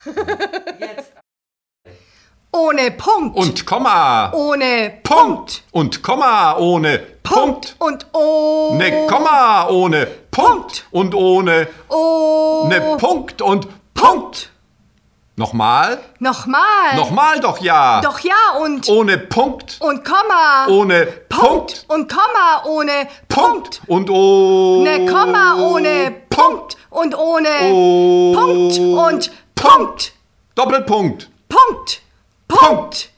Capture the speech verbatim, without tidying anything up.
Jetzt. Ohne Punkt. Und Komma. Ohne Punkt. Und Komma ohne Punkt. Und ohne Ne Komma ohne Punkt. Und ohne Oh. ne Punkt und Punkt. Nochmal? Nochmal. Nochmal doch ja. Doch ja und Ohne Punkt. und Komma. Ohne Punkt. Und Komma ohne Punkt. Und ohne Ne Komma ohne Punkt. Und ohne Oh. Punkt und Punkt. Doppelpunkt. Punkt. Punkt.